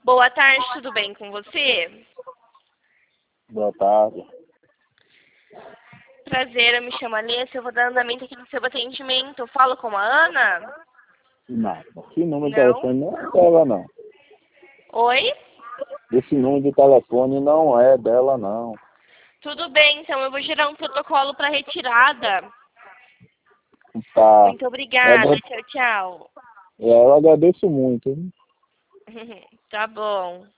Boa tarde, tudo bem com você? Boa tarde. Prazer, eu me chamo Alessa, eu vou dar andamento aqui no seu atendimento. Eu falo com a Ana? Não, esse número de Não? telefone não é dela, não. Oi? Esse número de telefone não é dela, não. Tudo bem, então eu vou gerar um protocolo para retirada. Tá. Muito obrigada, tchau, tchau. Eu agradeço muito. Tá bom.